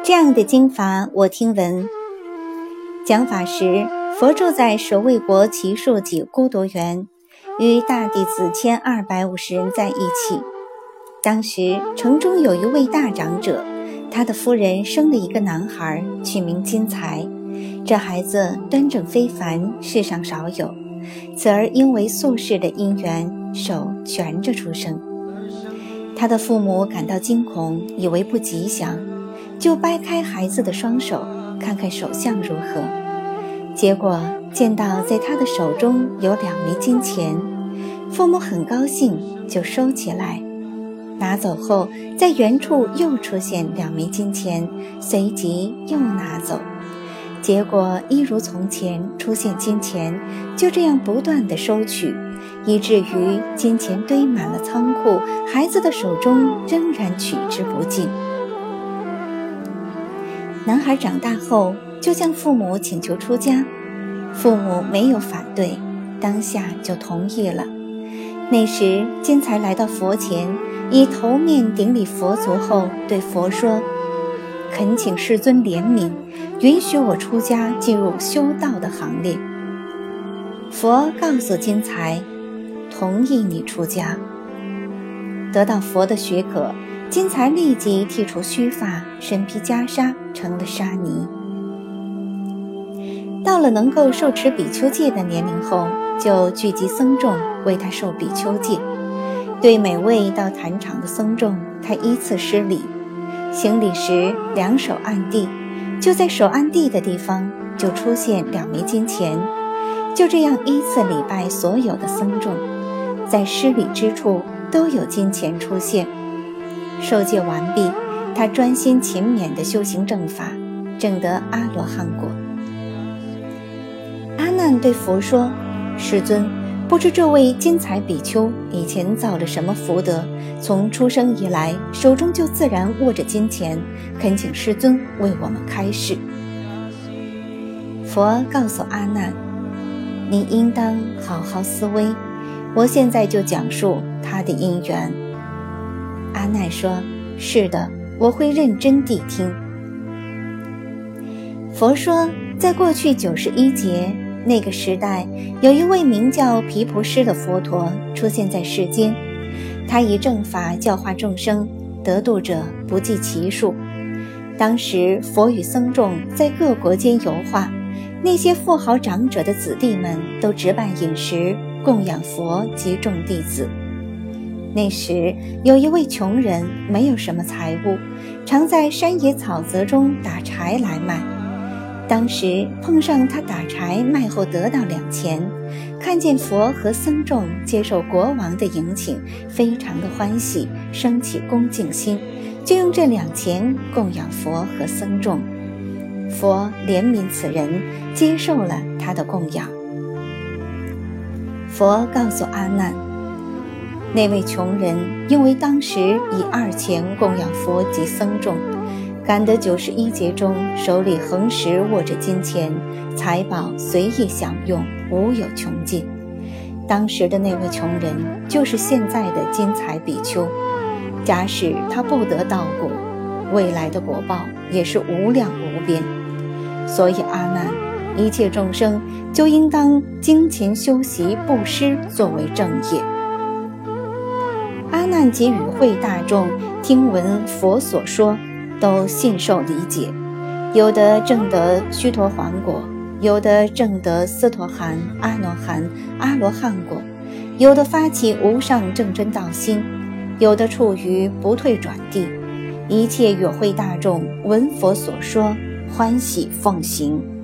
这样的经法我听闻。讲法时，佛住在舍卫国祇树己孤独园，与大弟子1250人在一起。当时城中有一位大长者，他的夫人生了一个男孩，取名金财。这孩子端正非凡，世上少有。此儿因为宿世的因缘，手蜷着出生。他的父母感到惊恐，以为不吉祥，就掰开孩子的双手，看看手相如何。结果见到在他的手中有2枚金钱，父母很高兴，就收起来。拿走后，在原处又出现2枚金钱，随即又拿走。结果一如从前出现金钱，就这样不断地收取，以至于金钱堆满了仓库，孩子的手中仍然取之不尽。男孩长大后就向父母请求出家，父母没有反对，当下就同意了。那时金财来到佛前，以头面顶礼佛足后，对佛说：恳请世尊怜悯，允许我出家进入修道的行列。佛告诉金财，同意你出家。得到佛的许可，金财立即剃除须发，身披袈裟，成了沙弥。到了能够受持比丘戒的年龄后，就聚集僧众为他受比丘戒。对每位到坛场的僧众，他依次施礼。行礼时2手按地，就在手按地的地方就出现2枚金钱。就这样依次礼拜所有的僧众，在施礼之处都有金钱出现。受戒完毕，他专心勤勉地修行正法，证得阿罗汉果。阿难对佛说：世尊，不知这位金财比丘以前造了什么福德，从出生以来手中就自然握着金钱，恳请世尊为我们开示。佛告诉阿难：你应当好好思维，我现在就讲述他的因缘。阿难说：是的，我会认真地听。佛说，在过去91劫那个时代，有一位名叫毗婆尸的佛陀出现在世间，他以正法教化众生，得度者不计其数。当时佛与僧众在各国间游化，那些富豪长者的子弟们都置办饮食，供养佛及众弟子。那时有一位穷人，没有什么财物，常在山野草泽中打柴来卖。当时碰上他打柴卖后得到2钱，看见佛和僧众接受国王的迎请，非常的欢喜，升起恭敬心，就用这2钱供养佛和僧众。佛怜悯此人，接受了他的供养。佛告诉阿难，那位穷人因为当时以2钱供养佛及僧众，感得91劫中手里横时握着金钱，财宝随意享用，无有穷尽。当时的那位穷人就是现在的金财比丘，假使他不得道果，未来的果报也是无量无边。所以阿难，一切众生就应当精勤修习布施作为正业。阿难及与会大众听闻佛所说，都信受理解，有的证得须陀洹果，有的证得斯陀含、阿罗含、阿罗汉果，有的发起无上正真道心，有的处于不退转地。一切与会大众闻佛所说，欢喜奉行。